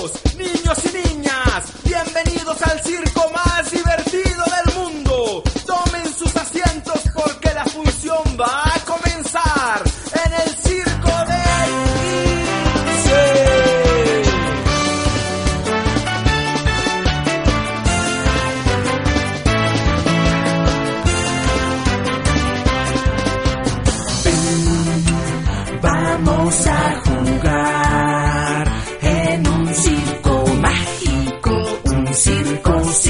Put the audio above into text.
Caballeros, niños y niñas, bienvenidos al circo más divertido del mundo. Tomen sus asientos porque la función va a comenzar en el circo del 15. Vamos a jugar.